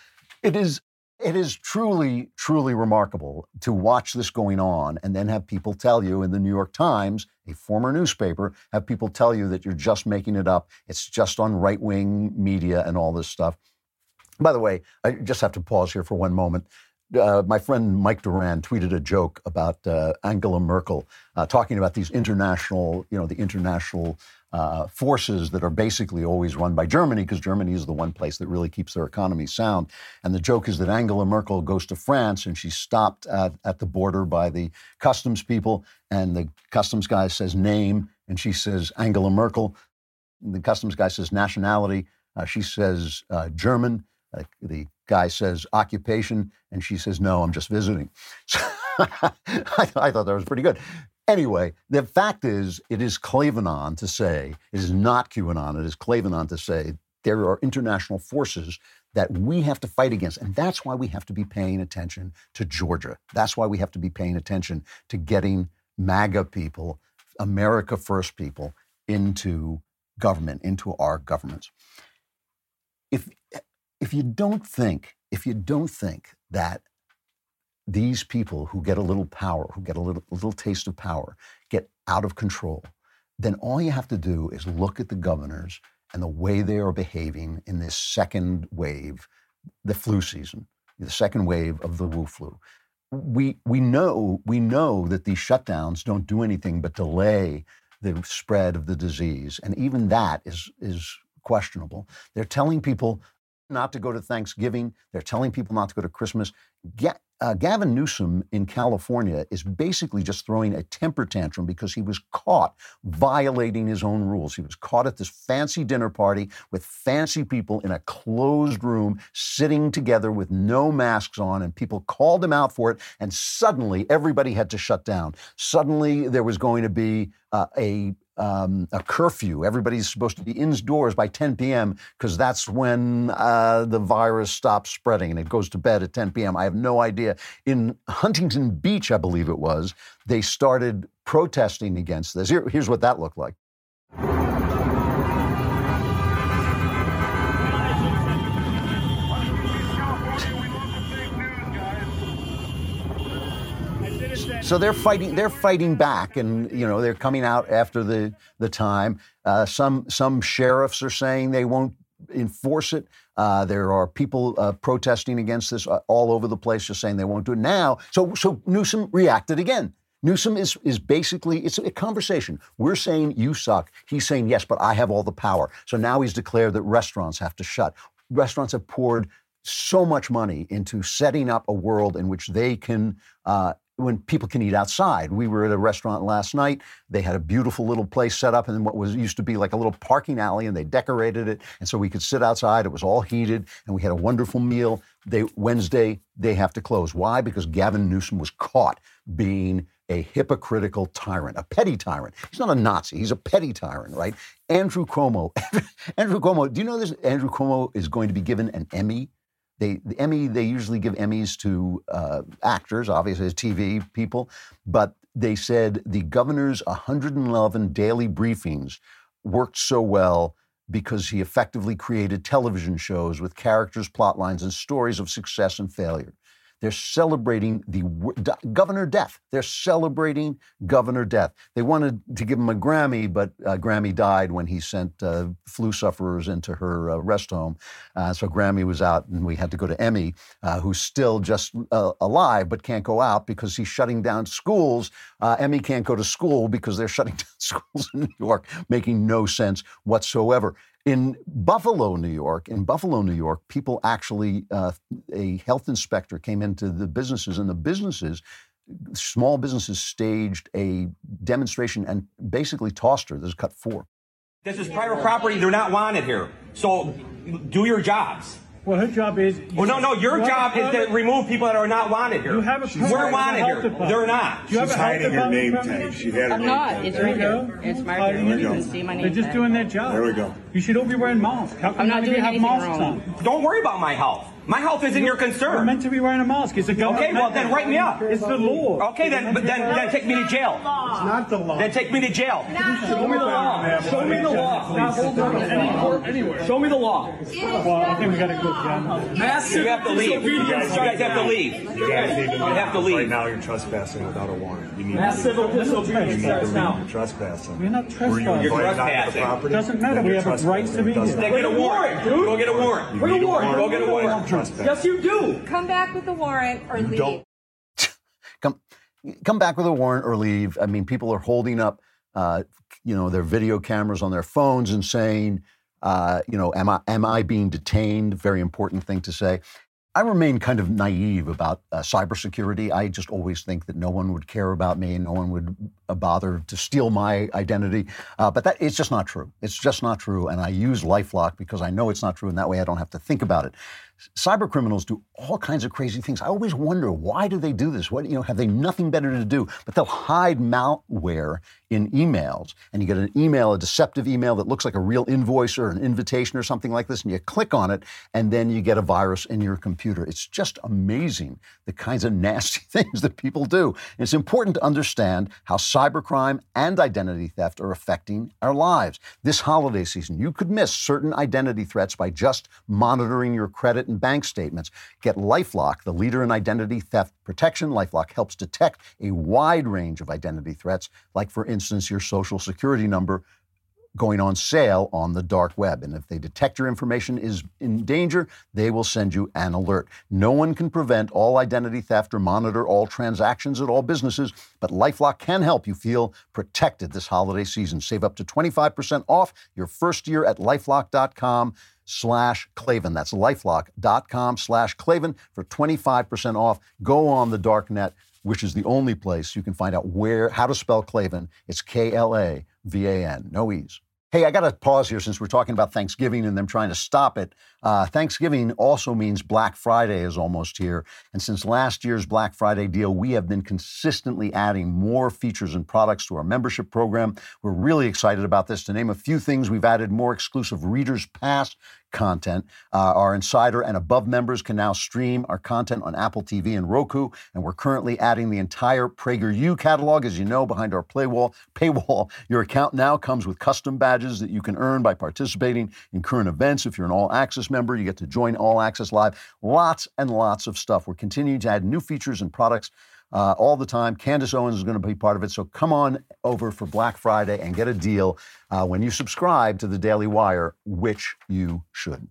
It is it is truly, truly remarkable to watch this going on and then have people tell you in the New York Times, a former newspaper, have people tell you that you're just making it up. It's just on right-wing media and all this stuff. By the way, I just have to pause here for one moment. Uh, my friend Mike Duran tweeted a joke about uh, Angela Merkel uh, talking about these international, you know, the international uh, forces that are basically always run by Germany, because Germany is the one place that really keeps their economy sound. And the joke is that Angela Merkel goes to France and she's stopped at, at the border by the customs people, and the customs guy says name, and she says Angela Merkel. And the customs guy says nationality. Uh, she says uh, German. Uh, the guy says occupation, and she says, no, I'm just visiting. So I, I thought that was pretty good. Anyway, the fact is, it is Klavanon to say, it is not QAnon, it is Klavanon to say there are international forces that we have to fight against. And that's why we have to be paying attention to Georgia. That's why we have to be paying attention to getting MAGA people, America First people, into government, into our governments. If If you don't think, if you don't think that these people who get a little power, who get a little, a little taste of power, get out of control, then all you have to do is look at the governors and the way they are behaving in this second wave, the flu season, the second wave of the Wu flu. We we know we know that these shutdowns don't do anything but delay the spread of the disease, and even that is is questionable. They're telling people not to go to Thanksgiving. They're telling people not to go to Christmas. Ga- uh, Gavin Newsom in California is basically just throwing a temper tantrum because he was caught violating his own rules. He was caught at this fancy dinner party with fancy people in a closed room, sitting together with no masks on, and people called him out for it, and suddenly everybody had to shut down. Suddenly there was going to be uh, a Um, a curfew. Everybody's supposed to be indoors by ten p.m. because that's when uh, the virus stops spreading, and it goes to bed at ten p.m. I have no idea. In Huntington Beach, I believe it was, they started protesting against this. Here, here's what that looked like. So they're fighting. They're fighting back, and you know they're coming out after the the time. Uh, some some sheriffs are saying they won't enforce it. Uh, there are people uh, protesting against this all over the place, just saying they won't do it now. So so Newsom reacted again. Newsom is is basically, it's a conversation. We're saying you suck. He's saying yes, but I have all the power. So now he's declared that restaurants have to shut. Restaurants have poured so much money into setting up a world in which they can. Uh, when people can eat outside. We were at a restaurant last night. They had a beautiful little place set up in what was used to be like a little parking alley, and they decorated it. And so we could sit outside. It was all heated, and we had a wonderful meal. They Wednesday, they have to close. Why? Because Gavin Newsom was caught being a hypocritical tyrant, a petty tyrant. He's not a Nazi. He's a petty tyrant, right? Andrew Cuomo. Andrew Cuomo, do you know this? Andrew Cuomo is going to be given an Emmy. They, the Emmy, they usually give Emmys to uh, actors, obviously as T V people, but they said the governor's one hundred eleven daily briefings worked so well because he effectively created television shows with characters, plot lines, and stories of success and failure. They're celebrating the d- Governor Death. They're celebrating Governor Death. They wanted to give him a Grammy, but uh, Grammy died when he sent uh, flu sufferers into her uh, rest home. Uh, so Grammy was out, and we had to go to Emmy, uh, who's still just uh, alive but can't go out because he's shutting down schools. Uh, Emmy can't go to school because they're shutting down schools in New York, making no sense whatsoever. In Buffalo, New York, in Buffalo, New York, people actually, uh, a health inspector came into the businesses, and the businesses, small businesses, staged a demonstration and basically tossed her. This is cut four. This is private property. They're not wanted here. So do your jobs. Well, her job is... Well, no, no, your job is to remove people that are not wanted here. You have a We're wanted here. They're not. Do you have She's a health hiding her name department tag. She had her I'm name not. tag. It's right here. It's marked here. You can see my name They're just tag. doing their job. There we go. You should all be wearing masks. How come I'm not none of you doing have anything masks wrong. on? Don't worry about my health. My health isn't your You're concern. meant to be wearing a mask. It's a government. Okay, well, then write me up. It's the law. Okay, then, but then, then take me to jail. It's not the law. Then take me to jail. Show me the law. Show me the law. Now, hold on. Any court, anywhere. Show me the law. Well, I think we got to go, John. You have to leave. You guys have to leave. You guys need to You have to leave. Right now, you're trespassing without a warrant. You need Mass to civil disobedience starts now. You're trespassing. We're not Were you trespassing. You're invited onto the trespassing. property? Doesn't matter. Then We you're have a right to be trespassing. here. Then get a warrant, dude. Go get a warrant. You Bring need a warrant. Go get a You're warrant. trespassing. Yes, you do. Come back with a warrant or You leave. don't. Come, come back with a warrant or leave. I mean, people are holding up, uh, you know, their video cameras on their phones and saying, uh, you know, am I am I being detained? Very important thing to say. I remain kind of naive about uh, cybersecurity. I just always think that no one would care about me and no one would uh, bother to steal my identity. Uh, but that it's just not true. It's just not true. And I use LifeLock because I know it's not true, and that way I don't have to think about it. Cyber criminals do all kinds of crazy things. I always wonder, why do they do this? What, you know, have they nothing better to do? But they'll hide malware in emails, and you get an email, a deceptive email that looks like a real invoice or an invitation or something like this, and you click on it, and then you get a virus in your computer. It's just amazing the kinds of nasty things that people do. And it's important to understand how cybercrime and identity theft are affecting our lives. This holiday season, you could miss certain identity threats by just monitoring your credit and bank statements. Get LifeLock, the leader in identity theft protection. LifeLock helps detect a wide range of identity threats, like, for instance, your social security number going on sale on the dark web. And if they detect your information is in danger, they will send you an alert. No one can prevent all identity theft or monitor all transactions at all businesses, but LifeLock can help you feel protected this holiday season. Save up to twenty-five percent off your first year at LifeLock.com slash Klavan. That's LifeLock.com slash Klavan for twenty-five percent off. Go on the dark net, which is the only place you can find out where, how to spell Klavan. It's K L A V A N, no E's. Hey, I got to pause here since we're talking about Thanksgiving and them trying to stop it. Uh, Thanksgiving also means Black Friday is almost here. And since last year's Black Friday deal, we have been consistently adding more features and products to our membership program. We're really excited about this. To name a few things, we've added more exclusive Readers Pass content. Uh, our Insider and Above members can now stream our content on Apple T V and Roku, and we're currently adding the entire PragerU catalog. As you know, behind our paywall, paywall, your account now comes with custom badges that you can earn by participating in current events. If you're an All Access member, you get to join All Access Live. Lots and lots of stuff. We're continuing to add new features and products Uh, all the time. Candace Owens is going to be part of it. So come on over for Black Friday and get a deal uh, when you subscribe to the Daily Wire, which you should.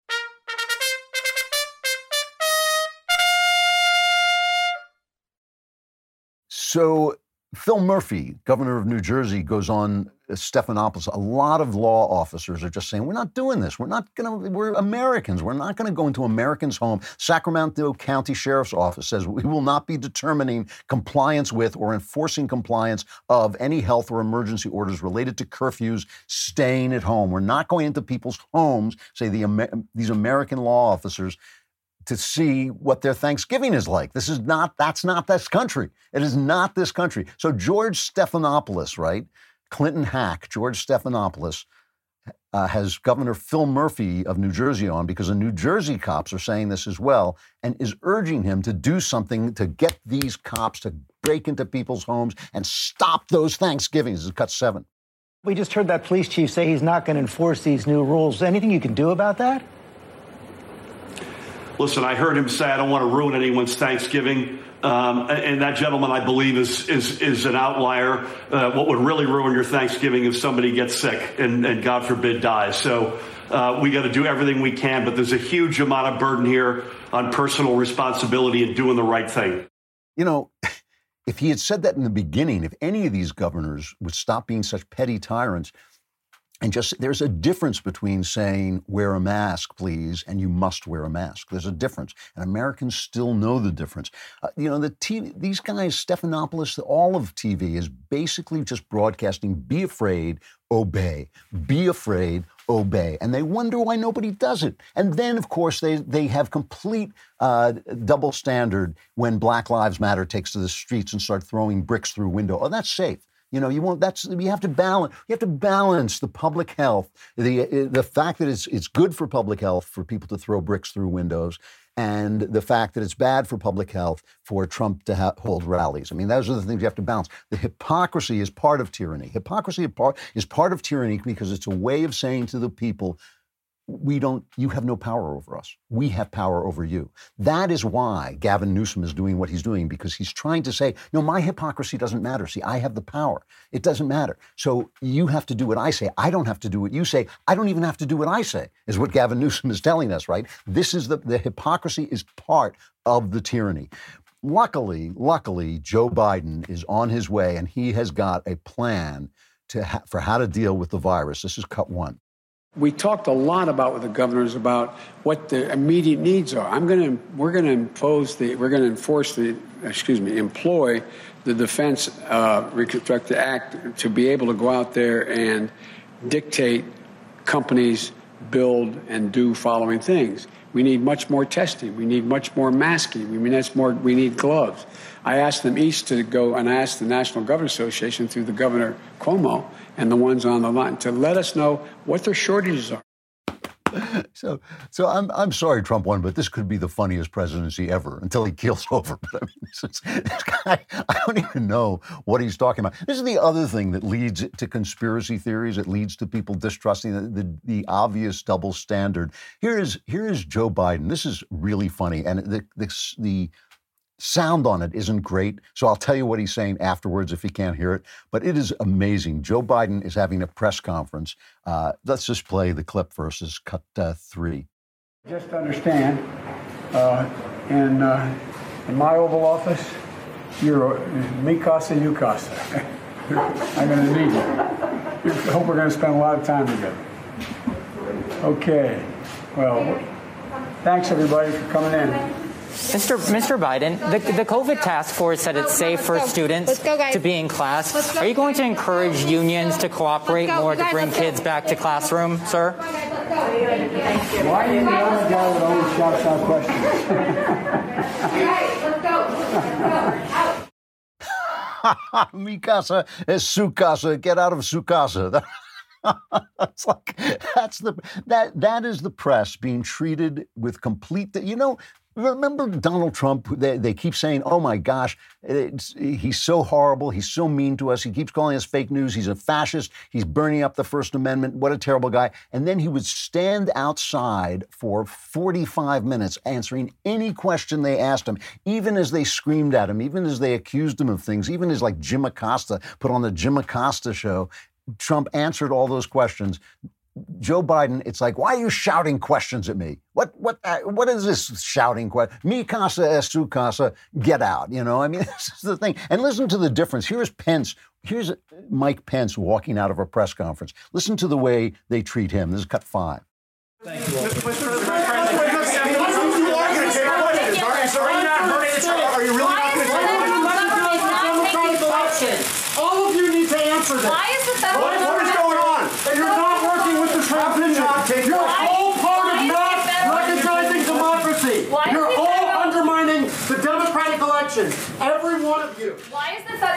So Phil Murphy, governor of New Jersey, goes on uh, Stephanopoulos. A lot of law officers are just saying, we're not doing this. We're not going to, we're Americans. We're not going to go into Americans' home. Sacramento County Sheriff's Office says we will not be determining compliance with or enforcing compliance of any health or emergency orders related to curfews, staying at home. We're not going into people's homes, say the these American law officers, to see what their Thanksgiving is like. This is not, that's not this country. It is not this country. So George Stephanopoulos, right? Clinton hack, George Stephanopoulos, uh, has Governor Phil Murphy of New Jersey on because the New Jersey cops are saying this as well and is urging him to do something to get these cops to break into people's homes and stop those Thanksgivings. This is cut seven. We just heard that police chief say he's not going to enforce these new rules. Anything you can do about that? Listen, I heard him say, I don't want to ruin anyone's Thanksgiving. Um, and that gentleman, I believe, is is, is an outlier. Uh, what would really ruin your Thanksgiving if somebody gets sick and, and God forbid, dies. So uh, we got to do everything we can. But there's a huge amount of burden here on personal responsibility and doing the right thing. You know, if he had said that in the beginning, if any of these governors would stop being such petty tyrants, and just, there's a difference between saying, wear a mask, please, and you must wear a mask. There's a difference. And Americans still know the difference. Uh, you know, the T V, these guys, Stephanopoulos, all of T V is basically just broadcasting, be afraid, obey. Be afraid, obey. And they wonder why nobody does it. And then, of course, they, they have complete uh, double standard when Black Lives Matter takes to the streets and start throwing bricks through window. Oh, that's safe. You know, you won't. That's you have to balance. You have to balance the public health, the the fact that it's it's good for public health for people to throw bricks through windows, and the fact that it's bad for public health for Trump to ha- hold rallies. I mean, those are the things you have to balance. The hypocrisy is part of tyranny. Hypocrisy is part of tyranny because it's a way of saying to the people, we don't, you have no power over us. We have power over you. That is why Gavin Newsom is doing what he's doing, because he's trying to say, no, my hypocrisy doesn't matter. See, I have the power. It doesn't matter. So you have to do what I say. I don't have to do what you say. I don't even have to do what I say, is what Gavin Newsom is telling us, right? This is the, the hypocrisy is part of the tyranny. Luckily, luckily, Joe Biden is on his way, and he has got a plan to ha- for how to deal with the virus. This is cut one. We talked a lot about with the governors about what the immediate needs are. I'm going to, we're going to impose the, we're going to enforce the, excuse me, employ the Defense uh, Reconstructed Act to be able to go out there and dictate companies build and do following things. We need much more testing. We need much more masking. I mean, that's more. We need gloves. I asked them each to go, and I asked the National Governors Association through the Governor Cuomo and the ones on the line to let us know what their shortages are. So, so I'm I'm sorry Trump won, but this could be the funniest presidency ever until he keels over. But I mean, this, is, this guy, I don't even know what he's talking about. This is the other thing that leads to conspiracy theories. It leads to people distrusting the, the, the obvious double standard. Here is here is Joe Biden. This is really funny, and the the the sound on it isn't great, so I'll tell you what he's saying afterwards if you can't hear it. But it is amazing. Joe Biden is having a press conference. Uh, let's just play the clip versus cut uh, three. Just understand, uh, in, uh, in my Oval Office, you're me casa, you casa. I'm going to need you. I hope we're going to spend a lot of time together. Okay. Well, thanks everybody for coming in. Mister Mister Biden, the, the COVID task force said it's safe for students go, to be in class. Are you going to encourage unions to cooperate more to bring kids back to classroom, sir? Why are you the other guy that always shouts out questions? Mi casa es su casa. Get out of su casa. That's like that's the that that is the press being treated with complete. You know. Remember Donald Trump? They, they keep saying, oh, my gosh, it's, he's so horrible. He's so mean to us. He keeps calling us fake news. He's a fascist. He's burning up the First Amendment. What a terrible guy. And then he would stand outside for forty-five minutes answering any question they asked him, even as they screamed at him, even as they accused him of things, even as like Jim Acosta put on the Jim Acosta show. Trump answered all those questions. Joe Biden, it's like, why are you shouting questions at me? What what uh, what is this shouting question? Mi casa es su casa, get out. You know, I mean, this is the thing. And listen to the difference. Here's Pence. Here's Mike Pence walking out of a press conference. Listen to the way they treat him. This is cut five. Thank you. Mister President, you are going to take questions. Are you not going to take Are you really not going to take questions? All of you need to answer this. Why is the federal government? What is going on? And you're not working with the transition. You're all part of not recognizing democracy. You're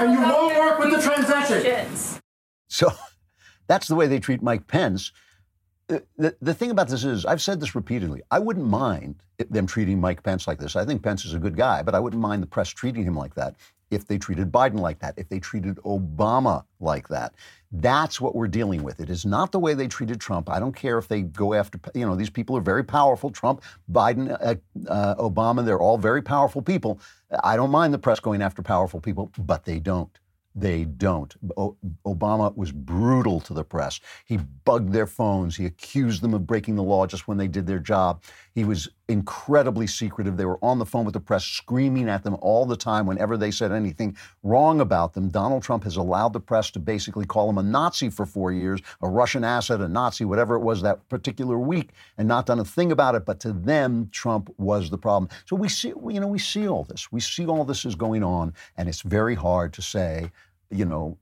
and you won't work with the transition. So that's the way they treat Mike Pence. The, the, the thing about this is, I've said this repeatedly, I wouldn't mind them treating Mike Pence like this. I think Pence is a good guy, but I wouldn't mind the press treating him like that if they treated Biden like that, if they treated Obama like that. That's what we're dealing with. It is not the way they treated Trump. I don't care if they go after, you know, these people are very powerful. Trump, Biden, uh, uh, Obama, they're all very powerful people. I don't mind the press going after powerful people, but they don't. They don't. O- Obama was brutal to the press. He bugged their phones. He accused them of breaking the law just when they did their job. He was incredibly secretive. They were on the phone with the press, screaming at them all the time whenever they said anything wrong about them. Donald Trump has allowed the press to basically call him a Nazi for four years, a Russian asset, a Nazi, whatever it was that particular week, and not done a thing about it. But to them, Trump was the problem. So we see, you know, we see all this. We see all this is going on, and it's very hard to say, you know,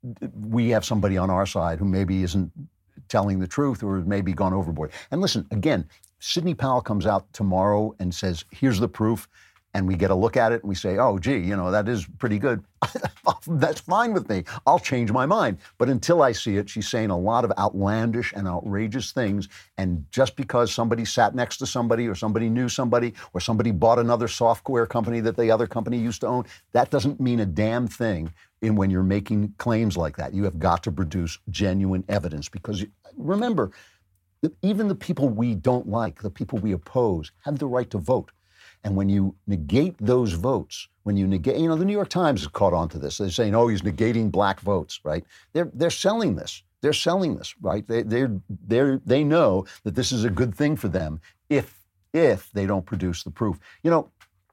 we have somebody on our side who maybe isn't telling the truth or has maybe gone overboard. And listen, again, Sidney Powell comes out tomorrow and says, here's the proof. And we get a look at it and we say, oh, gee, you know, that is pretty good. That's fine with me. I'll change my mind. But until I see it, she's saying a lot of outlandish and outrageous things. And just because somebody sat next to somebody or somebody knew somebody or somebody bought another software company that the other company used to own, that doesn't mean a damn thing in when you're making claims like that. You have got to produce genuine evidence because remember, even the people we don't like, the people we oppose, have the right to vote. And when you negate those votes, when you negate, you know, the New York Times has caught on to this. They're saying, oh, he's negating black votes, right? They're they're selling this. They're selling this, right? They they're they they know that this is a good thing for them if if they don't produce the proof. You know,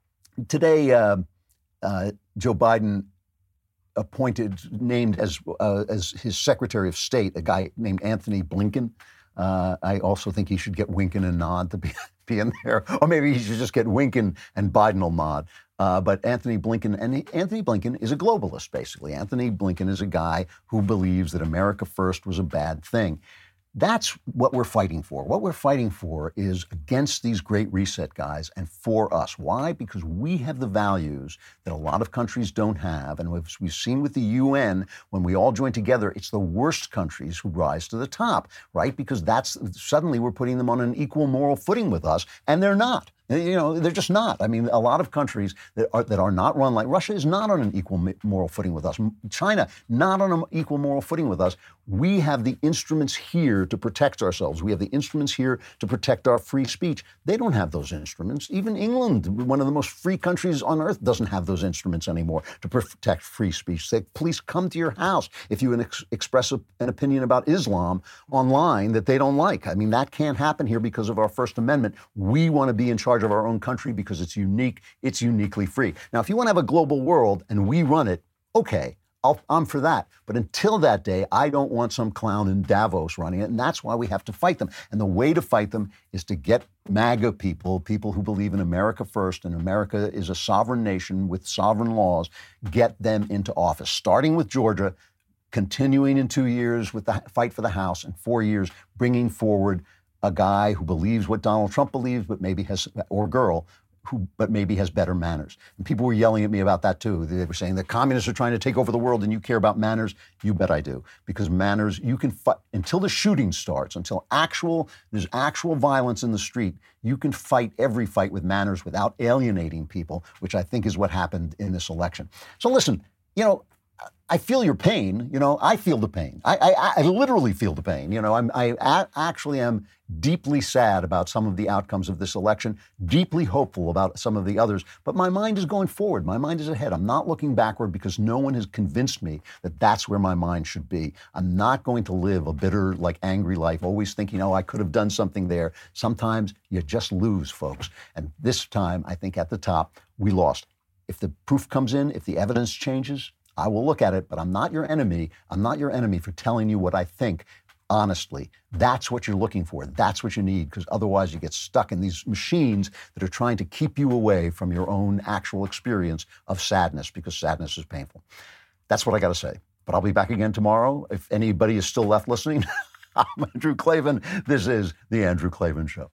today uh, uh, Joe Biden appointed, named as uh, as his Secretary of State, a guy named Anthony Blinken. Uh, I also think he should get Winken and nod to be, be in there. Or maybe he should just get Winken and Biden will nod. Uh, but Anthony Blinken, and he, Anthony Blinken is a globalist, basically. Anthony Blinken is a guy who believes that America first was a bad thing. That's what we're fighting for. What we're fighting for is against these great reset guys and for us. Why? Because we have the values that a lot of countries don't have. And as we've seen with the U N, when we all join together, it's the worst countries who rise to the top, right? Because that's suddenly we're putting them on an equal moral footing with us, and they're not. You know, they're just not. I mean, a lot of countries that are that are not run like Russia is not on an equal moral footing with us. China, not on an equal moral footing with us. We have the instruments here to protect ourselves. We have the instruments here to protect our free speech. They don't have those instruments. Even England, one of the most free countries on earth, doesn't have those instruments anymore to protect free speech. Say, please come to your house if you ex- express a, an opinion about Islam online that they don't like. I mean, that can't happen here because of our First Amendment. We want to be in charge of our own country because it's unique, it's uniquely free. Now, if you want to have a global world and we run it, okay, I'll, I'm for that. But until that day, I don't want some clown in Davos running it, and that's why we have to fight them. And the way to fight them is to get MAGA people, people who believe in America first, and America is a sovereign nation with sovereign laws, get them into office, starting with Georgia, continuing in two years with the fight for the House, and four years bringing forward a guy who believes what Donald Trump believes, but maybe has, or girl, who but maybe has better manners. And people were yelling at me about that too. They were saying that communists are trying to take over the world and you care about manners. You bet I do. Because manners, you can fight, until the shooting starts, until actual, there's actual violence in the street, you can fight every fight with manners without alienating people, which I think is what happened in this election. So listen, you know, I feel your pain. You know, I feel the pain. I, I, I literally feel the pain. You know, I'm, I a- actually am deeply sad about some of the outcomes of this election, deeply hopeful about some of the others. But my mind is going forward. My mind is ahead. I'm not looking backward because no one has convinced me that that's where my mind should be. I'm not going to live a bitter, like angry life, always thinking, oh, I could have done something there. Sometimes you just lose, folks. And this time, I think at the top, we lost. If the proof comes in, if the evidence changes, I will look at it, but I'm not your enemy. I'm not your enemy for telling you what I think honestly. That's what you're looking for. That's what you need, because otherwise you get stuck in these machines that are trying to keep you away from your own actual experience of sadness, because sadness is painful. That's what I got to say. But I'll be back again tomorrow. If anybody is still left listening, I'm Andrew Klavan. This is The Andrew Klavan Show.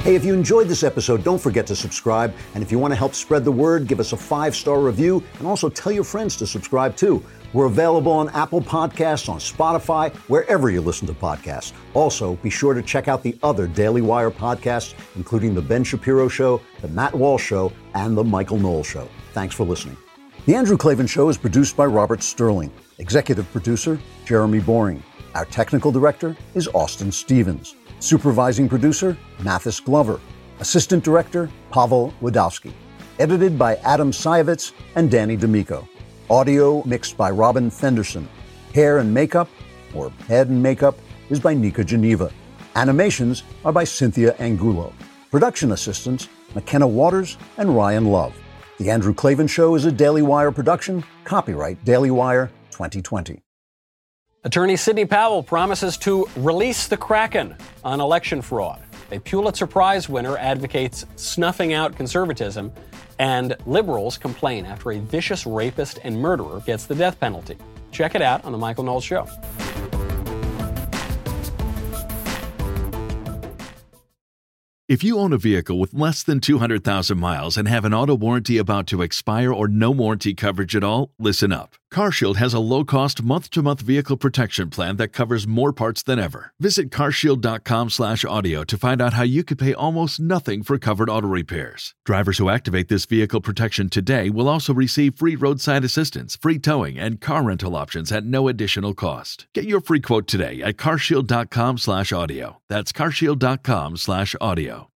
Hey, if you enjoyed this episode, don't forget to subscribe. And if you want to help spread the word, give us a five-star review and also tell your friends to subscribe too. We're available on Apple Podcasts, on Spotify, wherever you listen to podcasts. Also, be sure to check out the other Daily Wire podcasts, including The Ben Shapiro Show, The Matt Walsh Show, and The Michael Knowles Show. Thanks for listening. The Andrew Klavan Show is produced by Robert Sterling. Executive producer, Jeremy Boring. Our technical director is Austin Stevens. Supervising producer, Mathis Glover. Assistant director, Pavel Wadowski. Edited by Adam Sayevitz and Danny D'Amico. Audio mixed by Robin Fenderson. Hair and makeup, or head and makeup, is by Nika Geneva. Animations are by Cynthia Angulo. Production assistants, McKenna Waters and Ryan Love. The Andrew Klavan Show is a Daily Wire production. Copyright Daily Wire twenty twenty. Attorney Sidney Powell promises to release the Kraken on election fraud. A Pulitzer Prize winner advocates snuffing out conservatism, and liberals complain after a vicious rapist and murderer gets the death penalty. Check it out on The Michael Knowles Show. If you own a vehicle with less than two hundred thousand miles and have an auto warranty about to expire or no warranty coverage at all, listen up. CarShield has a low-cost month-to-month vehicle protection plan that covers more parts than ever. Visit carshield.com slash audio to find out how you could pay almost nothing for covered auto repairs. Drivers who activate this vehicle protection today will also receive free roadside assistance, free towing, and car rental options at no additional cost. Get your free quote today at carshield.com slash audio. That's carshield.com slash audio.